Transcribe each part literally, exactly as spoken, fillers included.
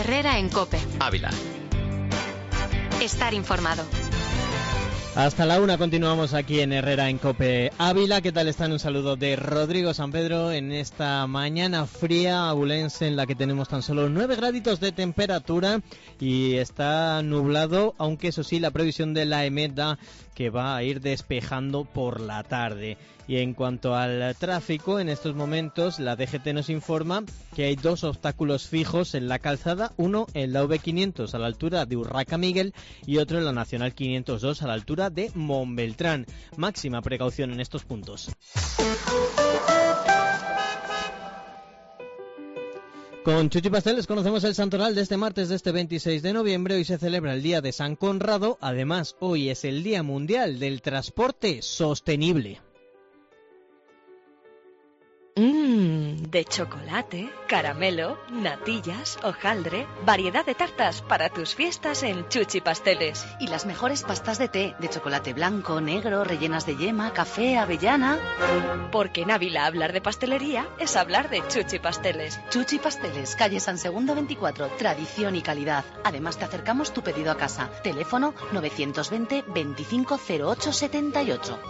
Herrera en COPE. Ávila. Estar informado. Hasta la una continuamos aquí en Herrera en COPE Ávila. ¿Qué tal están? Un saludo de Rodrigo San Pedro en esta mañana fría abulense en la que tenemos tan solo nueve graditos de temperatura y está nublado, aunque eso sí, la previsión de la EMET da que va a ir despejando por la tarde. Y en cuanto al tráfico, en estos momentos la D G T nos informa que hay dos obstáculos fijos en la calzada, uno en la V quinientos a la altura de Urraca Miguel y otro en la Nacional quinientos dos a la altura de Montbeltrán. Máxima precaución en estos puntos. Con Chuchi Pasteles conocemos el santoral de este martes, de este veintiséis de noviembre. Hoy se celebra el Día de San Conrado. Además, hoy es el Día Mundial del Transporte Sostenible. Mmm, de chocolate, caramelo, natillas, hojaldre, variedad de tartas para tus fiestas en Chuchi Pasteles. Y las mejores pastas de té, de chocolate blanco, negro, rellenas de yema, café, avellana. Porque en Ávila hablar de pastelería es hablar de Chuchi Pasteles. Chuchi Pasteles, calle San Segundo veinticuatro, tradición y calidad. Además te acercamos tu pedido a casa. Teléfono novecientos veinte veinticinco cero ocho setenta y ocho.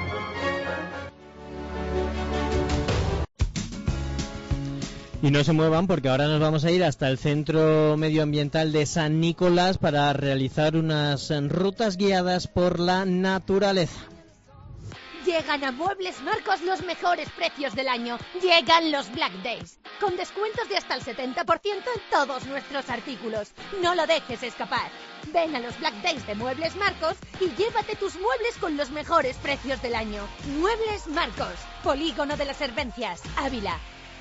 Y no se muevan porque ahora nos vamos a ir hasta el Centro Medioambiental de San Nicolás para realizar unas rutas guiadas por la naturaleza. Llegan a Muebles Marcos los mejores precios del año. Llegan los Black Days, con descuentos de hasta el setenta por ciento en todos nuestros artículos. No lo dejes escapar. Ven a los Black Days de Muebles Marcos y llévate tus muebles con los mejores precios del año. Muebles Marcos, Polígono de las Servencias, Ávila.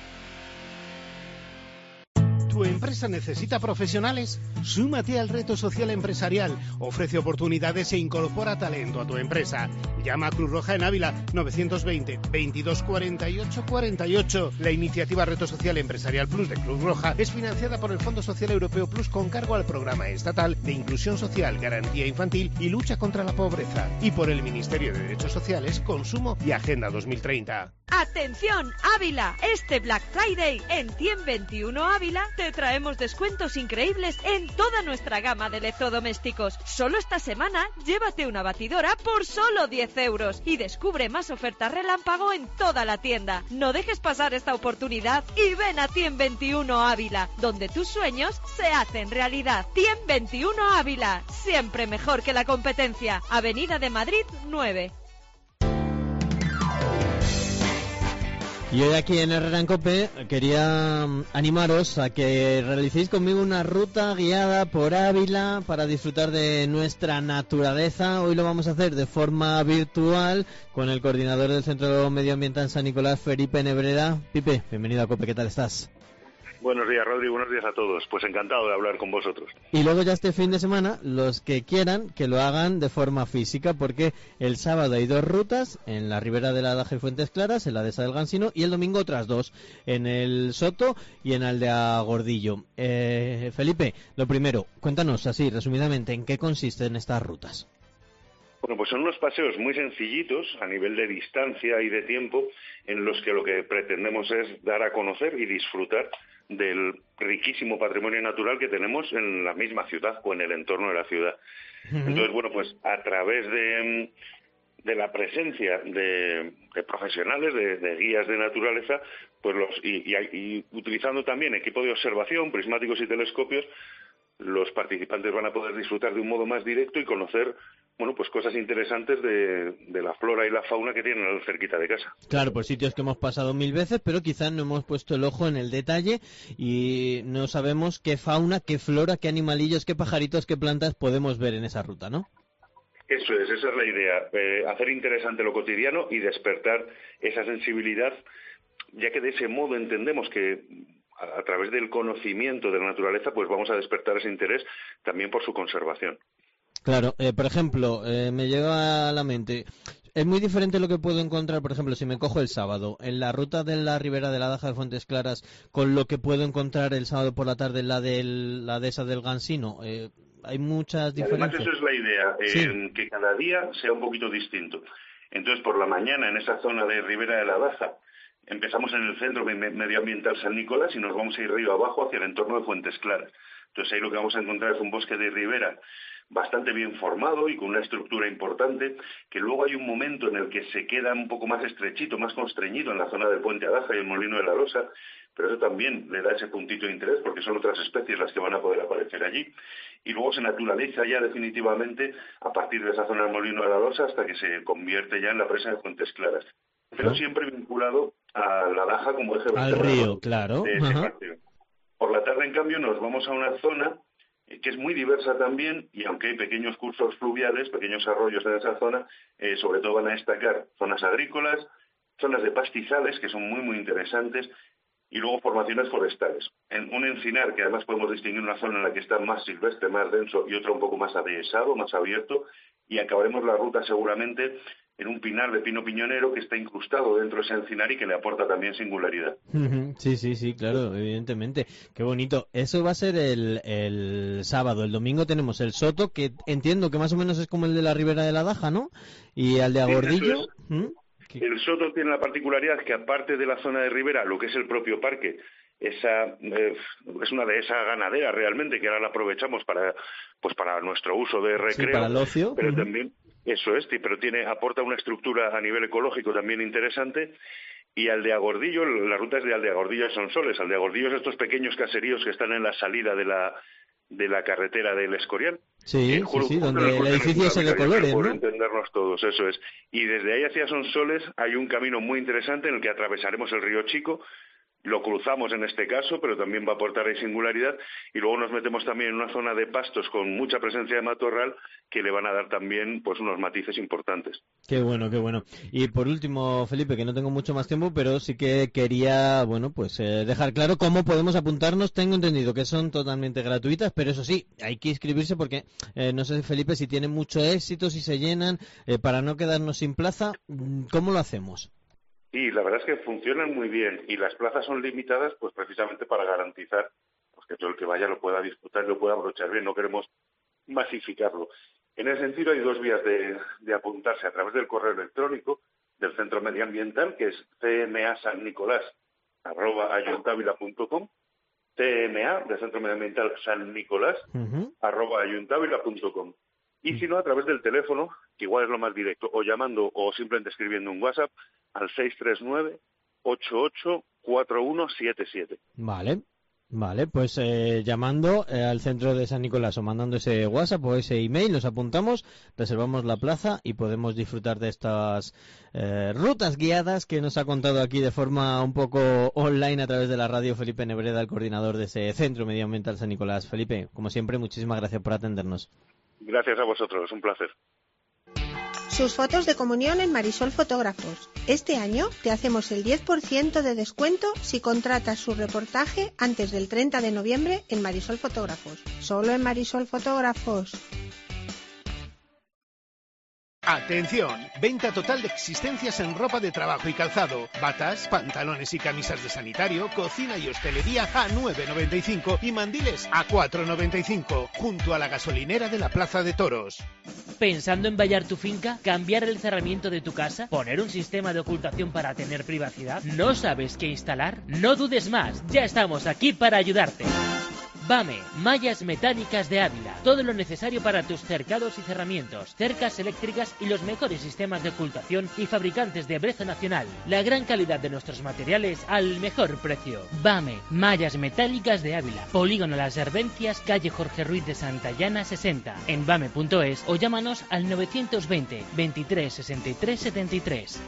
¿Tu empresa necesita profesionales? Súmate al reto social empresarial. Ofrece oportunidades e incorpora talento a tu empresa. Llama a Cruz Roja en Ávila novecientos veinte veintidós cuarenta y ocho cuarenta y ocho. La iniciativa Reto Social Empresarial Plus de Cruz Roja es financiada por el Fondo Social Europeo Plus con cargo al Programa Estatal de Inclusión Social, Garantía Infantil y Lucha contra la Pobreza. Y por el Ministerio de Derechos Sociales, Consumo y Agenda dos mil treinta. ¡Atención, Ávila! Este Black Friday en Tiem veintiuno Ávila te traemos descuentos increíbles en toda nuestra gama de electrodomésticos. Solo esta semana llévate una batidora por solo diez euros y descubre más ofertas relámpago en toda la tienda. No dejes pasar esta oportunidad y ven a Tiem veintiuno Ávila, donde tus sueños se hacen realidad. Tiem veintiuno Ávila, siempre mejor que la competencia. Avenida de Madrid nueve. Y hoy aquí en Herrera en COPE quería animaros a que realicéis conmigo una ruta guiada por Ávila para disfrutar de nuestra naturaleza. Hoy lo vamos a hacer de forma virtual con el coordinador del Centro Medioambiental San Nicolás, Felipe Nebrera. Pipe, bienvenido a COPE, ¿qué tal estás? Buenos días, Rodri, buenos días a todos. Pues encantado de hablar con vosotros. Y luego ya este fin de semana, los que quieran, que lo hagan de forma física, porque el sábado hay dos rutas, en la Ribera de la Daja y Fuentes Claras, en la Dehesa del Gansino, y el domingo otras dos, en el Soto y en Aldea Gordillo. Eh, Felipe, lo primero, cuéntanos así, resumidamente, ¿en qué consisten estas rutas? Bueno, pues son unos paseos muy sencillitos a nivel de distancia y de tiempo, en los que lo que pretendemos es dar a conocer y disfrutar del riquísimo patrimonio natural que tenemos en la misma ciudad o en el entorno de la ciudad. Uh-huh. Entonces, bueno, pues a través de, de la presencia de, de profesionales, de, de guías de naturaleza, pues los y, y, y utilizando también equipo de observación, prismáticos y telescopios, los participantes van a poder disfrutar de un modo más directo y conocer, bueno, pues cosas interesantes de, de la flora y la fauna que tienen cerquita de casa. Claro, por sitios que hemos pasado mil veces, pero quizás no hemos puesto el ojo en el detalle y no sabemos qué fauna, qué flora, qué animalillos, qué pajaritos, qué plantas podemos ver en esa ruta, ¿no? Eso es, esa es la idea, eh, hacer interesante lo cotidiano y despertar esa sensibilidad, ya que de ese modo entendemos que a través del conocimiento de la naturaleza, pues vamos a despertar ese interés también por su conservación. Claro, eh, por ejemplo, eh, me llega a la mente, es muy diferente lo que puedo encontrar, por ejemplo, si me cojo el sábado en la ruta de la Ribera de la Daja de Fuentes Claras con lo que puedo encontrar el sábado por la tarde en la de la Dehesa del Gansino. Eh, hay muchas diferencias. Además, eso es la idea, eh, sí. que cada día sea un poquito distinto. Entonces, por la mañana, en esa zona de Ribera de la Daja, empezamos en el Centro Medioambiental San Nicolás y nos vamos a ir río abajo hacia el entorno de Fuentes Claras. Entonces ahí lo que vamos a encontrar es un bosque de ribera bastante bien formado y con una estructura importante, que luego hay un momento en el que se queda un poco más estrechito, más constreñido en la zona del Puente Adaja y el Molino de la Losa, pero eso también le da ese puntito de interés porque son otras especies las que van a poder aparecer allí. Y luego se naturaliza ya definitivamente a partir de esa zona del Molino de la Losa hasta que se convierte ya en la presa de Fuentes Claras. Pero siempre vinculado a la Daja como eje al río, claro. De ese paseo. Por la tarde, en cambio, nos vamos a una zona que es muy diversa también, y aunque hay pequeños cursos fluviales, pequeños arroyos en esa zona, eh, sobre todo van a destacar zonas agrícolas, zonas de pastizales, que son muy, muy interesantes, y luego formaciones forestales. En un encinar, que además podemos distinguir una zona en la que está más silvestre, más denso, y otra un poco más adhesado, más abierto, y acabaremos la ruta seguramente en un pinar de pino piñonero que está incrustado dentro de ese encinar y que le aporta también singularidad. Sí, sí, sí, claro, evidentemente. Qué bonito. Eso va a ser el, el sábado. El domingo tenemos el Soto, que entiendo que más o menos es como el de la Ribera de la Daja, ¿no? Y el de Agordillo. Sí, ¿Mm? El Soto tiene la particularidad que, aparte de la zona de ribera, lo que es el propio parque, esa eh, es una dehesa ganadera realmente, que ahora la aprovechamos para pues para nuestro uso de recreo, sí, para el ocio. Pero uh-huh. también eso es, pero tiene aporta una estructura a nivel ecológico también interesante. Y Aldeagordillo, la ruta es de Aldeagordillo a Sonsoles. Aldeagordillo es estos pequeños caseríos que están en la salida de la de la carretera del Escorial. Sí, eh, sí, sí, donde el edificio es de colores, por ¿no? entendernos todos, eso es. Y desde ahí hacia Sonsoles hay un camino muy interesante en el que atravesaremos el río Chico, lo cruzamos en este caso, pero también va a aportar ahí singularidad, y luego nos metemos también en una zona de pastos con mucha presencia de matorral que le van a dar también pues unos matices importantes. Qué bueno, qué bueno. Y por último, Felipe, que no tengo mucho más tiempo, pero sí que quería, bueno, pues eh, dejar claro cómo podemos apuntarnos. Tengo entendido que son totalmente gratuitas, pero eso sí, hay que inscribirse porque eh, no sé, Felipe, si tienen mucho éxito, si se llenan, eh, para no quedarnos sin plaza, ¿cómo lo hacemos? Y la verdad es que funcionan muy bien, y las plazas son limitadas pues precisamente para garantizar pues, que todo el que vaya lo pueda disfrutar y lo pueda aprovechar bien. No queremos masificarlo. En ese sentido hay dos vías de, de apuntarse: a través del correo electrónico del Centro Medioambiental, que es c m a san nicolás arroba ayuntavila punto com, c m a del Centro Medioambiental San Nicolás uh-huh. arroba ayuntavila punto com. Y si no, a través del teléfono, que igual es lo más directo, o llamando o simplemente escribiendo un WhatsApp al seis tres nueve, ocho ocho cuatro uno siete siete. Vale, vale, pues eh, llamando eh, al centro de San Nicolás o mandando ese WhatsApp o ese email, nos apuntamos, reservamos la plaza y podemos disfrutar de estas eh, rutas guiadas que nos ha contado aquí de forma un poco online a través de la radio Felipe Nebreda, el coordinador de ese Centro Medioambiental San Nicolás. Felipe, como siempre, muchísimas gracias por atendernos. Gracias a vosotros, es un placer. Sus fotos de comunión en Marisol Fotógrafos. Este año te hacemos el diez por ciento de descuento si contratas su reportaje antes del treinta de noviembre en Marisol Fotógrafos. Solo en Marisol Fotógrafos. Atención, venta total de existencias en ropa de trabajo y calzado, batas, pantalones y camisas de sanitario, cocina y hostelería a nueve noventa y cinco y mandiles a cuatro noventa y cinco, junto a la gasolinera de la Plaza de Toros. ¿Pensando en vallar tu finca? ¿Cambiar el cerramiento de tu casa? ¿Poner un sistema de ocultación para tener privacidad? ¿No sabes qué instalar? No dudes más, ya estamos aquí para ayudarte. BAME, mallas metálicas de Ávila, todo lo necesario para tus cercados y cerramientos, cercas eléctricas y los mejores sistemas de ocultación y fabricantes de brezo nacional. La gran calidad de nuestros materiales al mejor precio. BAME, mallas metálicas de Ávila, Polígono Las Herbencias, calle Jorge Ruiz de Santayana sesenta, en bame punto es o llámanos al novecientos veinte, veintitrés, sesenta y tres, setenta y tres.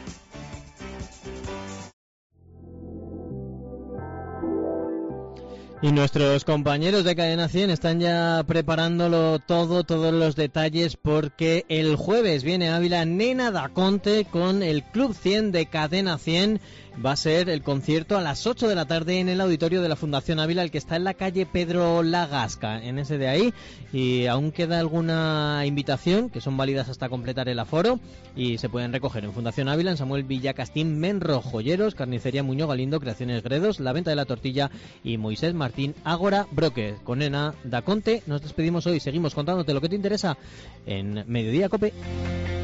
Y nuestros compañeros de Cadena cien están ya preparándolo todo, todos los detalles, porque el jueves viene a Ávila Nena Daconte con el Club cien de Cadena cien. Va a ser el concierto a las ocho de la tarde en el auditorio de la Fundación Ávila, el que está en la calle Pedro Lagasca, en ese de ahí. Y aún queda alguna invitación, que son válidas hasta completar el aforo, y se pueden recoger en Fundación Ávila, en Samuel Villacastín, Menro Joyeros, Carnicería Muñoz Galindo, Creaciones Gredos, La Venta de la Tortilla y Moisés Martín Ágora Broque. Con Nena Daconte nos despedimos hoy. Seguimos contándote lo que te interesa en Mediodía Cope.